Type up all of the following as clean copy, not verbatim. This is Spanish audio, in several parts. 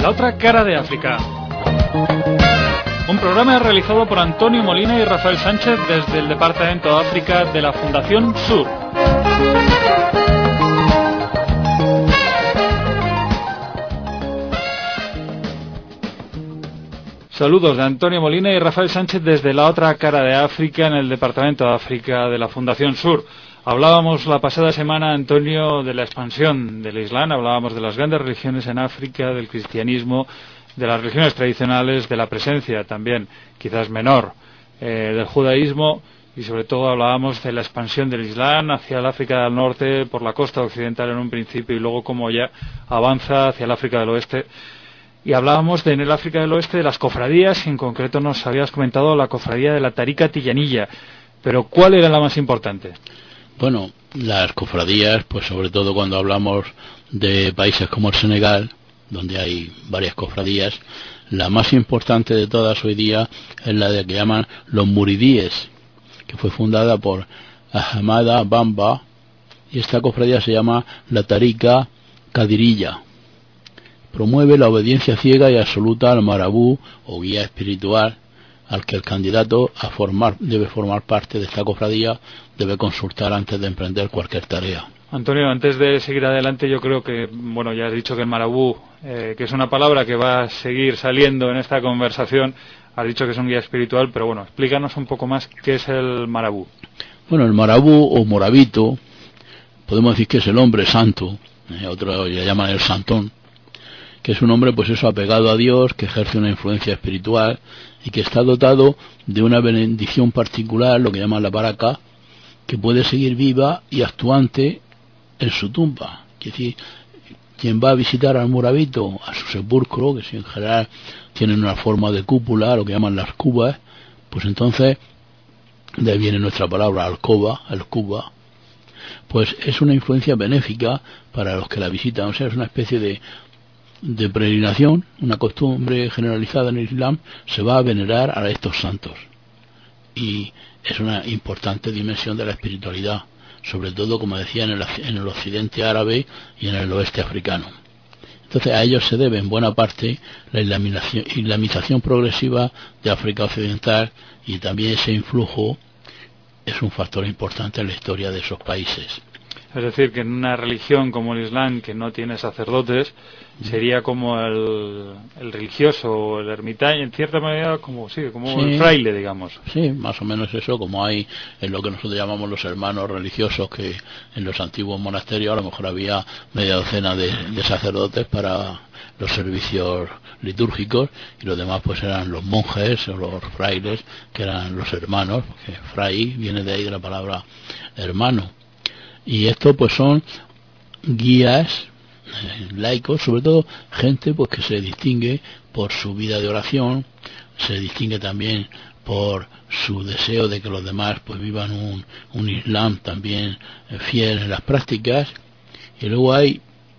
La otra cara de África. Un programa realizado por Antonio Molina y Rafael Sánchez desde el Departamento de África de la Fundación Sur. Saludos de Antonio Molina y Rafael Sánchez desde la otra cara de África en el Departamento de África de la Fundación Sur. Hablábamos la pasada semana, Antonio, de la expansión del Islam, hablábamos de las grandes religiones en África, del cristianismo, de las religiones tradicionales, de la presencia también, quizás menor, del judaísmo, y sobre todo hablábamos de la expansión del Islam hacia el África del Norte, por la costa occidental en un principio, y luego cómo ya avanza hacia el África del Oeste. Y hablábamos en el África del Oeste de las cofradías, y en concreto nos habías comentado la cofradía de la Tarika Tijaniyya. Pero ¿cuál era la más importante? Bueno, las cofradías, pues sobre todo cuando hablamos de países como el Senegal, donde hay varias cofradías, la más importante de todas hoy día es la de que llaman los muridíes, que fue fundada por Ahmada Bamba, y esta cofradía se llama la Tarika Qadiriyya. Promueve la obediencia ciega y absoluta al marabú o guía espiritual, al que el candidato debe formar parte de esta cofradía, debe consultar antes de emprender cualquier tarea. Antonio, antes de seguir adelante, yo creo que, bueno, ya has dicho que el marabú, que es una palabra que va a seguir saliendo en esta conversación, has dicho que es un guía espiritual, pero bueno, explícanos un poco más qué es el marabú. Bueno, el marabú o morabito, podemos decir que es el hombre santo, otros le llaman el santón, que es un hombre, pues eso, apegado a Dios, que ejerce una influencia espiritual y que está dotado de una bendición particular, lo que llaman la baraka, que puede seguir viva y actuante en su tumba. Es decir, quien va a visitar al morabito, a su sepulcro, que si en general tienen una forma de cúpula, lo que llaman las cubas, pues entonces, de ahí viene nuestra palabra alcoba, el cuba, pues es una influencia benéfica para los que la visitan. O sea, es una especie de peregrinación, una costumbre generalizada en el Islam, se va a venerar a estos santos. Y es una importante dimensión de la espiritualidad, sobre todo, como decía, en el occidente árabe y en el oeste africano. Entonces a ellos se debe en buena parte la islamización progresiva de África occidental, y también ese influjo es un factor importante en la historia de esos países. Es decir, que en una religión como el Islam, que no tiene sacerdotes, sería como el religioso o el ermitaño, en cierta manera, como el fraile, digamos. Sí, más o menos eso, como hay en lo que nosotros llamamos los hermanos religiosos, que en los antiguos monasterios a lo mejor había media docena de sacerdotes para los servicios litúrgicos, y los demás pues eran los monjes o los frailes, que eran los hermanos, porque fray viene de ahí de la palabra hermano. Y esto pues son guías laicos, sobre todo gente pues que se distingue por su vida de oración, se distingue también por su deseo de que los demás pues vivan un Islam también fiel en las prácticas. Y luego hay,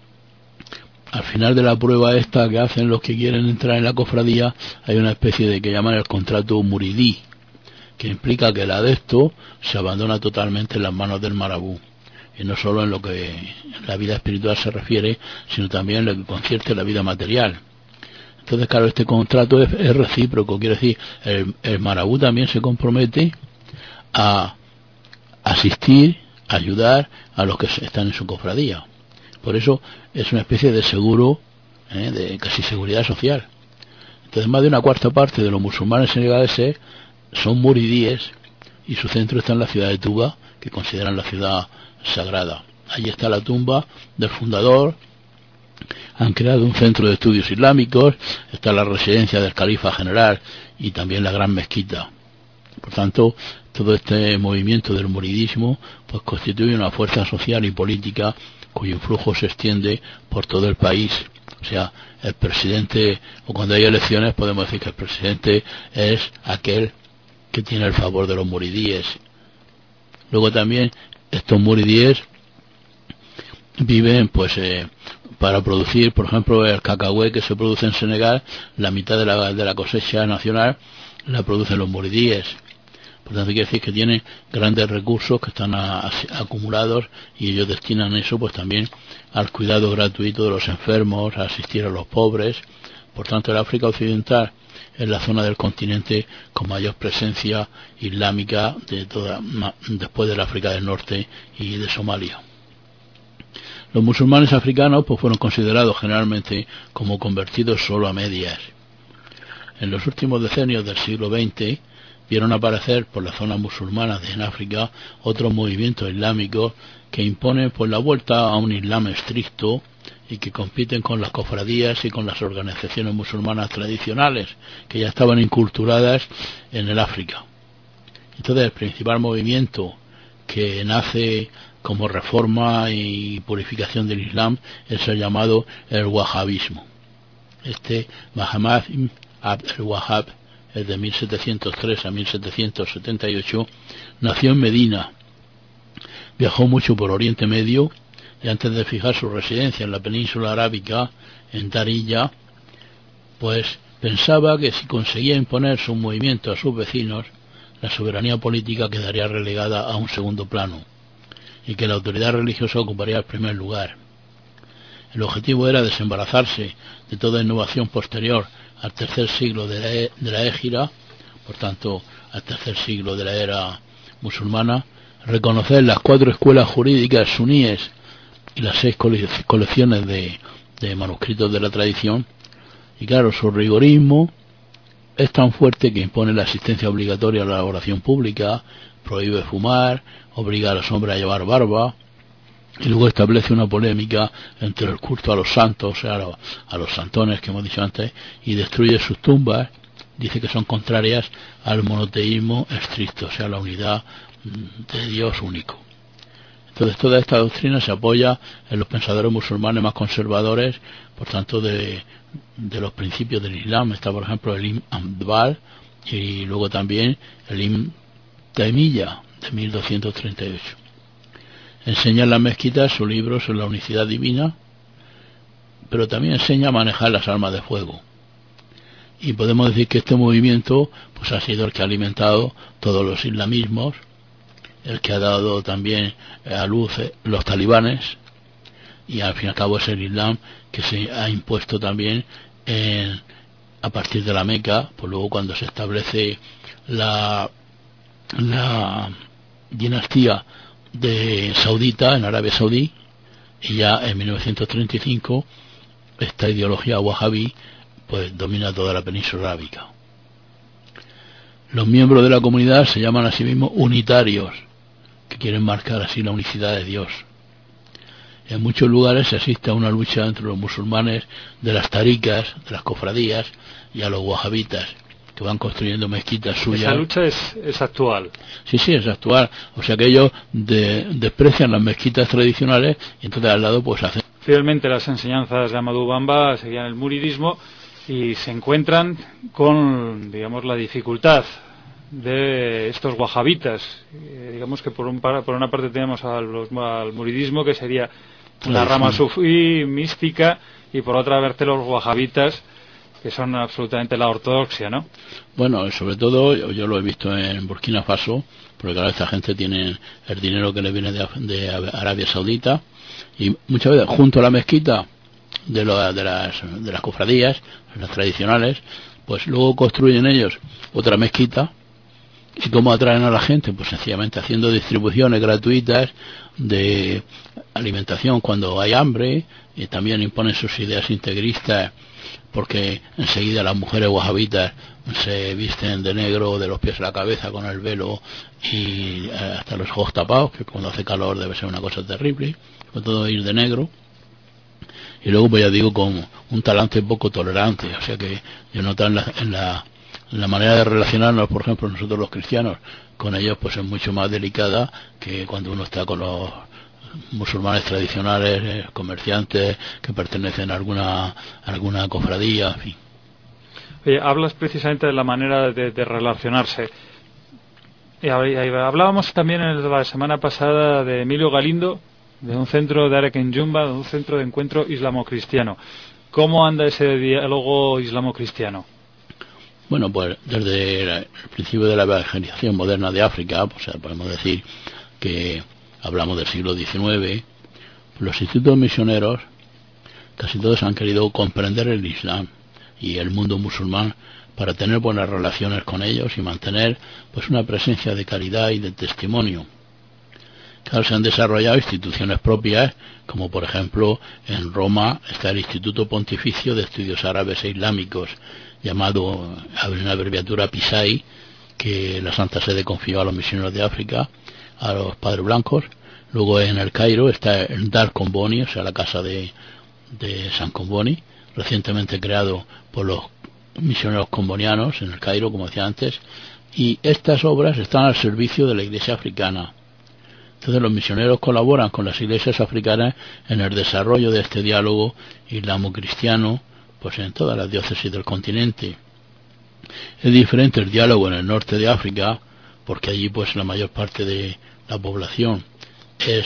al final de la prueba esta que hacen los que quieren entrar en la cofradía, hay una especie de que llaman el contrato muridí, que implica que el adepto se abandona totalmente en las manos del marabú, y no solo en lo que la vida espiritual se refiere, sino también en lo que concierne la vida material. Entonces, claro, este contrato es recíproco, quiere decir, el marabú también se compromete a asistir, a ayudar a los que están en su cofradía. Por eso es una especie de seguro, de casi seguridad social. Entonces, más de una cuarta parte de los musulmanes senegaleses son muridíes, y su centro está en la ciudad de Touba, que consideran la ciudad sagrada. Allí está la tumba del fundador, han creado un centro de estudios islámicos, está la residencia del califa general y también la gran mezquita. Por tanto, todo este movimiento del muridismo pues constituye una fuerza social y política cuyo influjo se extiende por todo el país. O sea, el presidente, o cuando hay elecciones podemos decir que el presidente es aquel que tiene el favor de los muridíes. Luego también estos muridíes viven pues para producir, por ejemplo, el cacahué que se produce en Senegal, la mitad de la cosecha nacional la producen los muridíes. Por tanto, quiere decir que tienen grandes recursos que están acumulados, y ellos destinan eso pues también al cuidado gratuito de los enfermos, a asistir a los pobres. Por tanto, el África Occidental es la zona del continente con mayor presencia islámica después del África del Norte y de Somalia. Los musulmanes africanos pues fueron considerados generalmente como convertidos solo a medias. En los últimos decenios del siglo XX vieron aparecer por las zonas musulmanas en África otros movimientos islámicos que imponen pues la vuelta a un islam estricto y que compiten con las cofradías y con las organizaciones musulmanas tradicionales que ya estaban inculturadas en el África. Entonces el principal movimiento que nace como reforma y purificación del Islam es el llamado el wahabismo. Muhammad ibn Abd al-Wahhab, el de 1703 a 1778, nació en Medina, viajó mucho por Oriente Medio y antes de fijar su residencia en la península arábica, en Darija, pues pensaba que si conseguía imponer su movimiento a sus vecinos, la soberanía política quedaría relegada a un segundo plano y que la autoridad religiosa ocuparía el primer lugar. El objetivo era desembarazarse de toda innovación posterior al tercer siglo de la Égira, por tanto al tercer siglo de la era musulmana, reconocer las 4 escuelas jurídicas suníes y las 6 colecciones de manuscritos de la tradición, y claro, su rigorismo es tan fuerte que impone la asistencia obligatoria a la oración pública, prohíbe fumar, obliga a los hombres a llevar barba, y luego establece una polémica entre el culto a los santos, o sea, a los santones que hemos dicho antes, y destruye sus tumbas. Dice que son contrarias al monoteísmo estricto, o sea, la unidad de Dios único. Entonces toda esta doctrina se apoya en los pensadores musulmanes más conservadores, por tanto de los principios del Islam. Está por ejemplo el Ibn Abdal y luego también el Ibn Taymiyya de 1238. Enseña en las mezquitas su libro sobre la unicidad divina, pero también enseña a manejar las armas de fuego. Y podemos decir que este movimiento pues ha sido el que ha alimentado todos los islamismos, el que ha dado también a luz los talibanes, y al fin y al cabo es el Islam que se ha impuesto también a partir de la Meca, pues luego cuando se establece la dinastía de saudita en Arabia Saudí, y ya en 1935 esta ideología wahabí pues domina toda la península arábica. Los miembros de la comunidad se llaman a sí mismos unitarios, que quieren marcar así la unicidad de Dios. En muchos lugares se asiste a una lucha entre los musulmanes de las tarikas, de las cofradías, y a los wahabitas, que van construyendo mezquitas suyas. Esa lucha es actual. Sí, es actual. O sea que ellos desprecian las mezquitas tradicionales y entonces al lado pues hacen... Fielmente las enseñanzas de Ahmadu Bamba seguían el muridismo y se encuentran con, digamos, la dificultad de estos wahabitas. Digamos que por una parte tenemos al muridismo, que sería la rama sufí mística, y por otra parte los wahabitas, que son absolutamente la ortodoxia, ¿no? Bueno, sobre todo yo lo he visto en Burkina Faso, porque claro, esta gente tiene el dinero que le viene de Arabia Saudita, y muchas veces junto a la mezquita de las cofradías, las tradicionales, pues luego construyen ellos otra mezquita. ¿Y cómo atraen a la gente? Pues sencillamente haciendo distribuciones gratuitas de alimentación cuando hay hambre, y también imponen sus ideas integristas, porque enseguida las mujeres wahabitas se visten de negro de los pies a la cabeza con el velo y hasta los ojos tapados, que cuando hace calor debe ser una cosa terrible, con todo ir de negro. Y luego pues ya digo, con un talante poco tolerante, o sea que yo noto en la manera de relacionarnos, por ejemplo, nosotros los cristianos, con ellos pues es mucho más delicada que cuando uno está con los musulmanes tradicionales, comerciantes que pertenecen a alguna cofradía, en fin. Oye, hablas precisamente de la manera de relacionarse. Hablábamos también la semana pasada de Emilio Galindo, de un centro de Arequen-Jumba, de un centro de encuentro islamo-cristiano. ¿Cómo anda ese diálogo islamo-cristiano? Bueno, pues desde el principio de la evangelización moderna de África, pues podemos decir que hablamos del siglo XIX, los institutos misioneros casi todos han querido comprender el Islam, y el mundo musulmán, para tener buenas relaciones con ellos y mantener pues una presencia de caridad y de testimonio. Claro, se han desarrollado instituciones propias, como por ejemplo en Roma está el Instituto Pontificio de Estudios Árabes e Islámicos, llamado en abreviatura PISAI, que la Santa Sede confió a los misioneros de África, a los padres blancos. Luego en el Cairo está el Dar Comboni, o sea la casa de San Comboni, recientemente creado por los misioneros combonianos en el Cairo, como decía antes, y estas obras están al servicio de la Iglesia africana. Entonces los misioneros colaboran con las iglesias africanas en el desarrollo de este diálogo islamo-cristiano, pues en todas las diócesis del continente. Es diferente el diálogo en el norte de África, porque allí pues la mayor parte de la población es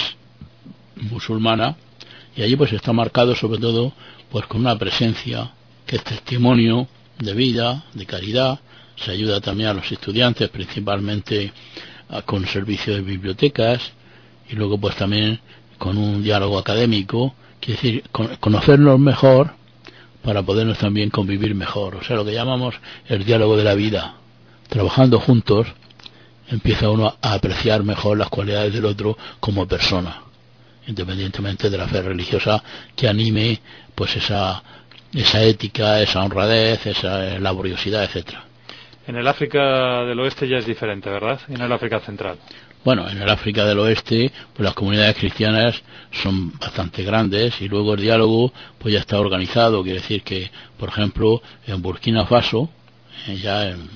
musulmana, y allí pues está marcado sobre todo pues con una presencia que es testimonio de vida, de caridad. Se ayuda también a los estudiantes, principalmente con servicio de bibliotecas, y luego pues también con un diálogo académico, quiere decir conocernos mejor para podernos también convivir mejor, o sea, lo que llamamos el diálogo de la vida. Trabajando juntos empieza uno a apreciar mejor las cualidades del otro como persona, independientemente de la fe religiosa que anime pues esa ética, esa honradez, esa laboriosidad, etcétera. En el África del Oeste ya es diferente, ¿verdad? Y en el África Central. Bueno, en el África del Oeste pues las comunidades cristianas son bastante grandes, y luego el diálogo pues ya está organizado. Quiere decir que, por ejemplo, en Burkina Faso, ya en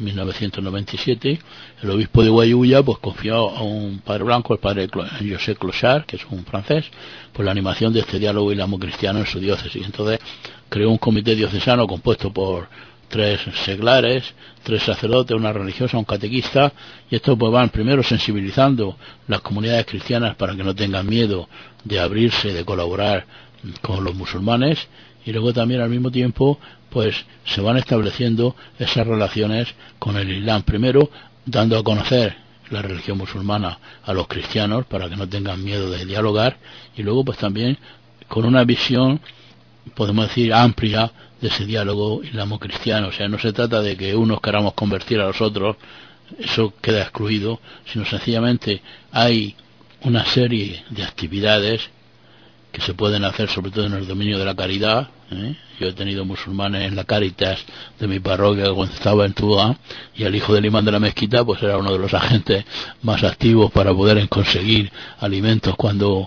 1997, el obispo de Guayuya pues confió a un padre blanco, el padre José Clochard, que es un francés, pues la animación de este diálogo islamo-cristiano en su diócesis. Entonces creó un comité diocesano compuesto por 3 seglares, 3 sacerdotes, una religiosa, un catequista, y estos pues van primero sensibilizando las comunidades cristianas para que no tengan miedo de abrirse, de colaborar con los musulmanes, y luego también al mismo tiempo pues se van estableciendo esas relaciones con el Islam, primero dando a conocer la religión musulmana a los cristianos para que no tengan miedo de dialogar, y luego pues también con una visión, podemos decir, amplia de ese diálogo islamo-cristiano. O sea, no se trata de que unos queramos convertir a los otros, eso queda excluido, sino sencillamente hay una serie de actividades que se pueden hacer sobre todo en el dominio de la caridad. Yo he tenido musulmanes en la Cáritas de mi parroquia cuando estaba en Tubá, y el hijo del imán de la mezquita pues era uno de los agentes más activos para poder conseguir alimentos cuando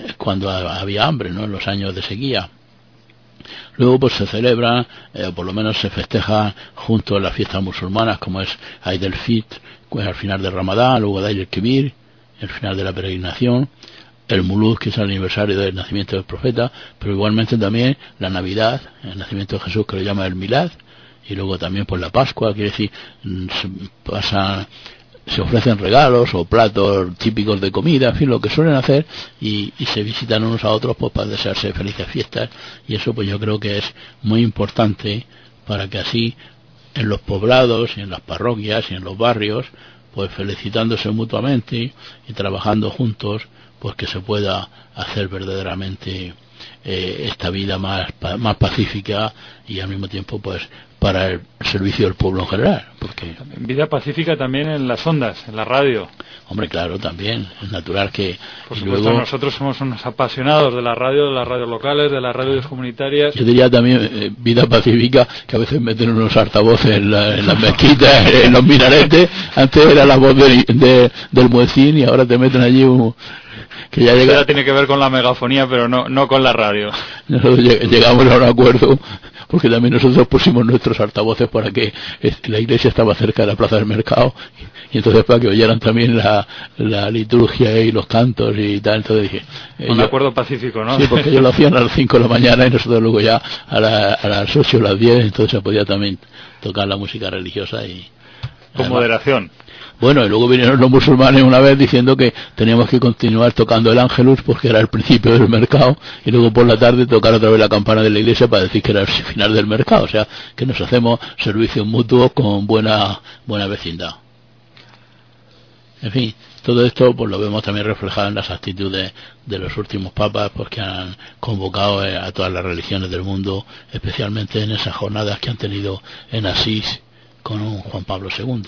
había hambre, ¿no?, en los años de sequía. Luego pues se celebra, por lo menos se festeja junto a las fiestas musulmanas, como es Eid el-Fitr, pues al final del Ramadán, luego Eid el-Kibir, el final de la peregrinación, el Mulud, que es el aniversario del nacimiento del profeta, pero igualmente también la Navidad, el nacimiento de Jesús, que lo llama el Milad, y luego también pues la Pascua. Quiere decir, se ofrecen regalos o platos típicos de comida, en fin, lo que suelen hacer, y se visitan unos a otros pues para desearse felices fiestas, y eso pues yo creo que es muy importante para que así en los poblados y en las parroquias y en los barrios, pues felicitándose mutuamente y trabajando juntos, pues que se pueda hacer verdaderamente esta vida más pacífica, y al mismo tiempo pues para el servicio del pueblo en general. Porque vida pacífica también en las ondas, en la radio. Hombre, claro, también es natural que... Por supuesto, luego, nosotros somos unos apasionados de la radio, de las radios locales, de las radios comunitarias. Yo diría también vida pacífica, que a veces meten unos altavoces en las mezquitas, en los minaretes. Antes era la voz del muezzin, y ahora te meten allí que ya llega... tiene que ver con la megafonía, pero no con la radio. Nosotros llegamos a un acuerdo, porque también nosotros pusimos nuestros altavoces para que la iglesia estaba cerca de la plaza del mercado, y entonces para que oyeran también la liturgia y los cantos y tal. Entonces dije... Un acuerdo pacífico, ¿no? Sí, porque ellos lo hacían a las 5 de la mañana y nosotros luego ya a las 8 o las 10, entonces se podía también tocar la música religiosa y... Con moderación. Bueno, y luego vinieron los musulmanes una vez diciendo que teníamos que continuar tocando el Ángelus porque era el principio del mercado, y luego por la tarde tocar otra vez la campana de la iglesia para decir que era el final del mercado. O sea, que nos hacemos servicios mutuos con buena vecindad. En fin, Todo esto pues lo vemos también reflejado en las actitudes de los últimos papas, pues que han convocado a todas las religiones del mundo, especialmente en esas jornadas que han tenido en Asís con un Juan Pablo II.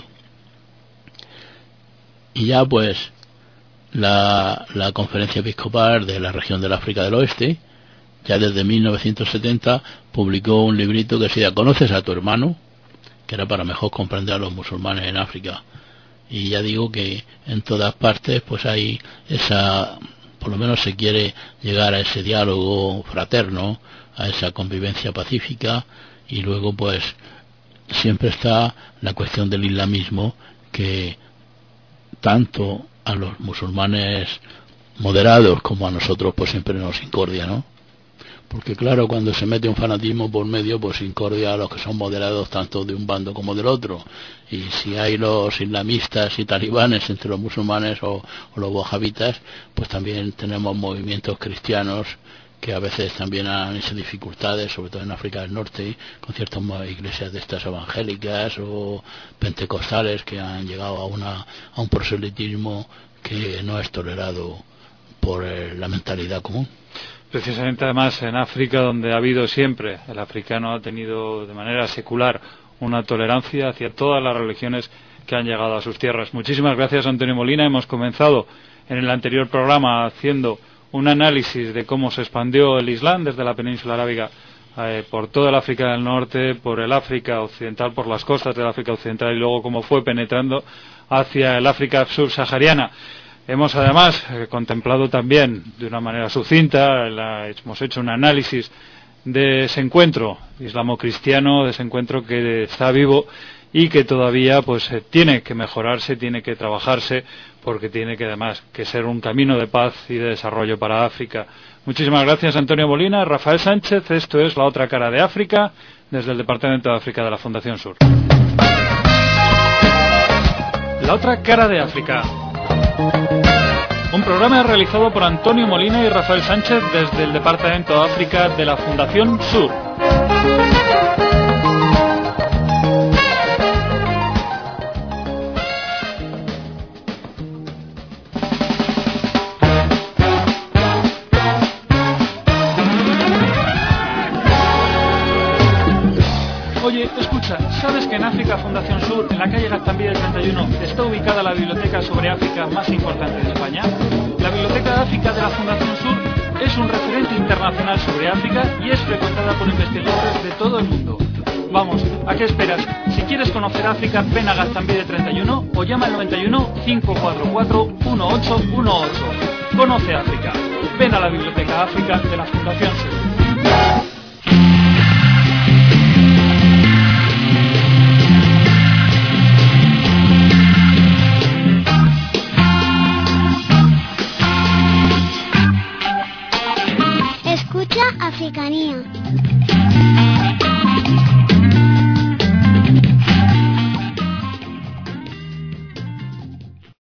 Y ya pues la Conferencia Episcopal de la región del África del Oeste, ya desde 1970, publicó un librito que se llama ¿Conoces a tu hermano?, que era para mejor comprender a los musulmanes en África. Y ya digo que en todas partes pues hay esa, por lo menos se quiere llegar a ese diálogo fraterno, a esa convivencia pacífica, y luego pues siempre está la cuestión del islamismo, que tanto a los musulmanes moderados como a nosotros pues siempre nos incordia, ¿no? Porque claro, cuando se mete un fanatismo por medio, pues incordia a los que son moderados tanto de un bando como del otro. Y si hay los islamistas y talibanes entre los musulmanes o los wahabitas, pues también tenemos movimientos cristianos que a veces también han hecho dificultades, sobre todo en África del Norte, con ciertas iglesias de estas evangélicas o pentecostales que han llegado a un proselitismo que no es tolerado por la mentalidad común. Precisamente además en África, donde ha habido siempre, el africano ha tenido de manera secular una tolerancia hacia todas las religiones que han llegado a sus tierras. Muchísimas gracias, Antonio Molina. Hemos comenzado en el anterior programa haciendo un análisis de cómo se expandió el Islam desde la península arábiga por toda el África del Norte, por el África occidental, por las costas del África occidental, y luego cómo fue penetrando hacia el África subsahariana. Hemos además contemplado también de una manera sucinta, hemos hecho un análisis de ese encuentro islamo-cristiano, de ese encuentro que está vivo y que todavía pues tiene que mejorarse, tiene que trabajarse, porque tiene que además que ser un camino de paz y de desarrollo para África. Muchísimas gracias, Antonio Molina. Rafael Sánchez, esto es La Otra Cara de África, desde el Departamento de África de la Fundación Sur. La Otra Cara de África. Un programa realizado por Antonio Molina y Rafael Sánchez desde el Departamento de África de la Fundación Sur. Oye, escucha, ¿sabes que en África Fundación Sur, en la calle Gaztambide 31, está ubicada la biblioteca sobre África más importante de España? La Biblioteca de África de la Fundación Sur es un referente internacional sobre África y es frecuentada por investigadores de todo el mundo. Vamos, ¿a qué esperas? Si quieres conocer África, ven a Gaztambide 31 o llama al 91 544 1818. Conoce África. Ven a la Biblioteca África de la Fundación Sur. Escucha Africanía.